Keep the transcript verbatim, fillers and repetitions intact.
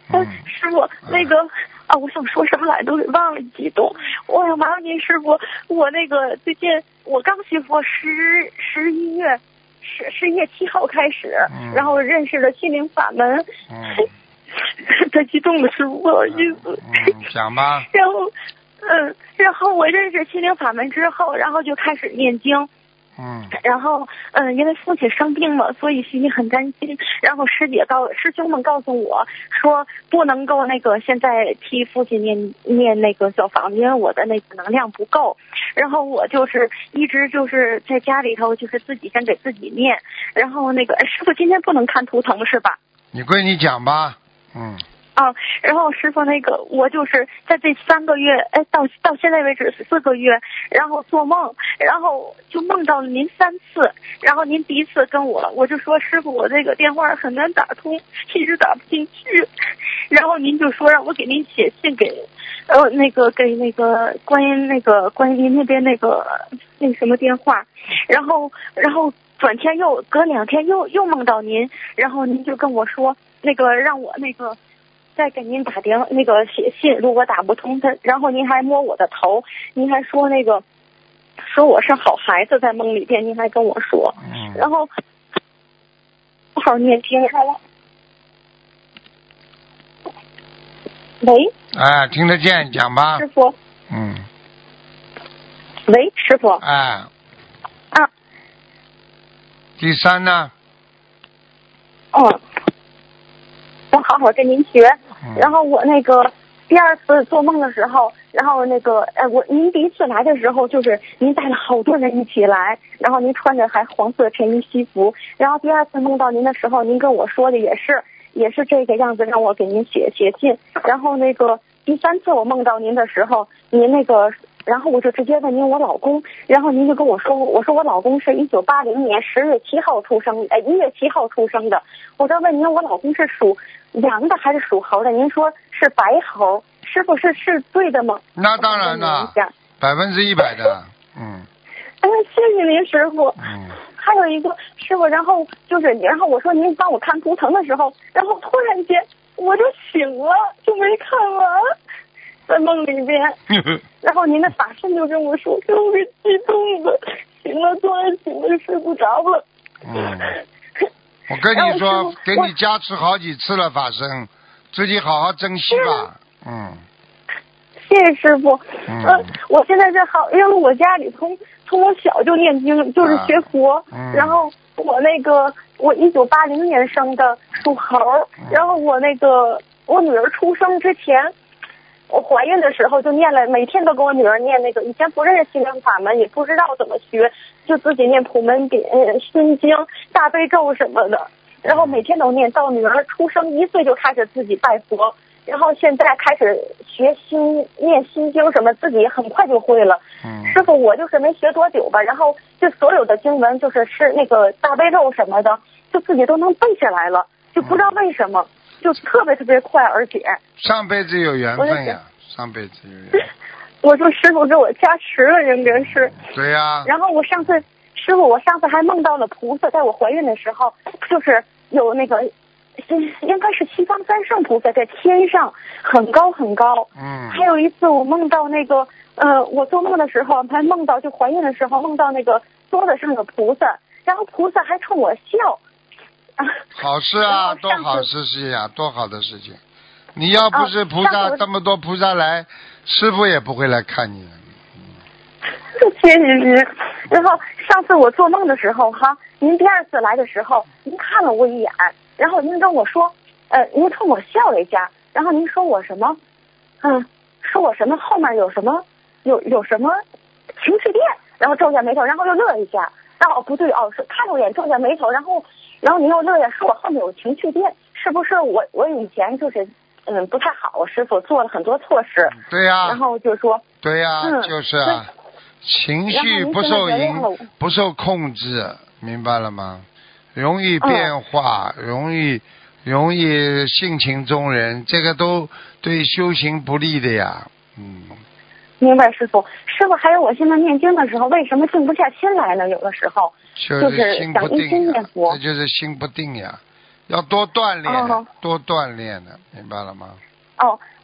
嗯，师傅，那个啊，我想说啥来都给忘了，激动。我想麻烦您师傅，我那个最近我刚学佛十十一月十十一月七号开始， 嗯、 然后认识了心灵法门。 嗯， 太激动了，师傅，不好意思。 嗯，嗯讲吧。 然后，嗯，然后我认识心灵法门之后，然后就开始念经。 嗯， 然后，嗯，因为父亲生病了，所以心里很担心。然后师姐告师兄们告诉我说，不能够那个现在替父亲念念那个小房子，因为我的那个能量不够。然后我就是一直就是在家里头，就是自己先给自己念。然后那个师傅今天不能看图腾是吧？ 你归你讲吧。嗯。 啊，然后师傅那个，我就是在这三个月，哎，到到现在为止四个月，然后做梦，然后就梦到了您三次，然后您第一次跟我，我就说师傅，我这个电话很难打通，一直打不进去，然后您就说让我给您写信给，呃，那个给那个关于那个关于您那边那个那什么电话，然后然后转天又隔两天又又梦到您，然后您就跟我说那个让我那个。再给您打电话那个写信，如果打不通他，然后您还摸我的头，您还说那个说我是好孩子，在梦里边您还跟我说， 嗯， 然后不好念经好了。喂， 哎，听得见，讲吧。 师傅。 嗯。 喂，师傅。 哎。 啊。 第三呢？ 嗯。我好好跟您学，然后我那个第二次做梦的时候，然后那个呃，我您第一次来的时候，就是您带了好多人一起来，然后您穿着还黄色衬衣西服，然后第二次梦到您的时候，您跟我说的也是也是这个样子，让我给您写写信，然后那个第三次我梦到您的时候，您那个。然后我就直接问您我老公，然后您就跟我说，我说我老公是一九八零年十月七号出生，呃一月七号出生的。我就问您我老公是属羊的还是属猴的？您说是白猴，师傅是是对的吗？ 那当然了，百分之一百的，嗯。 嗯，谢谢您师傅。 嗯。 还有一个师傅，然后就是，然后我说您帮我看图腾的时候，然后突然间我就醒了，就没看完。在梦里边，然后您的法身就跟我说，给我给激动的，醒了突然醒了睡不着了。 嗯，我跟你说，给你加持好几次了，法身，自己好好珍惜吧。嗯。 谢谢师傅。 嗯、 呃。我现在是好，因为我家里从从我小就念经，就是学佛。 啊嗯、 然后我那个我一九八零年生的，属猴。嗯、然后我那个我女儿出生之前。我怀孕的时候就念了，每天都跟我女儿念那个，以前不认识心灵法门，也不知道怎么学，就自己念普门品、心经、大悲咒什么的，然后每天都念，到女儿出生一岁就开始自己拜佛，然后现在开始学心念心经什么，自己很快就会了。 嗯。 师傅，我就是没学多久吧，然后就所有的经文就是是那个大悲咒什么的，就自己都能背下来了，就不知道为什么。嗯，就特别特别快，而且上辈子有缘分呀，上辈子有缘分。 我说师傅给我加持了，应该是。 对呀、啊。 然后我上次师傅，我上次还梦到了菩萨，在我怀孕的时候，就是有那个，应该是西方三圣菩萨在天上，很高很高。 嗯。 还有一次我梦到那个，呃，我做梦的时候还梦到，就怀孕的时候梦到那个桌子上的菩萨，然后菩萨还冲我笑。 好事啊，多好事情呀，多好的事情！你要不是菩萨、啊、这么多菩萨来，师父也不会来看你的。 谢谢您。然后上次我做梦的时候哈，您第二次来的时候，您看了我一眼，然后您跟我说，呃，您冲我笑了一下，然后您说我什么？嗯，说我什么？后面有什么？有有什么情绪电？然后皱下眉头，然后又乐一下。然后哦不对哦，是看了我一眼，皱下眉头，然后。然后您又乐呀，说我后面有情绪电，是不是我我以前就是嗯不太好，师傅做了很多错事。 对呀、啊。 然后就说。 对呀、啊嗯，就是啊，情绪不受影不受控制，明白了吗？容易变化，嗯、容易容易性情中人，这个都对修行不利的呀。嗯。 明白师傅，师傅还有我现在念经的时候，为什么静不下心来呢？有的时候就是想一心念佛， 这就是心不定呀。 要多锻炼， 哦、 多锻炼的，明白了吗？ 哦，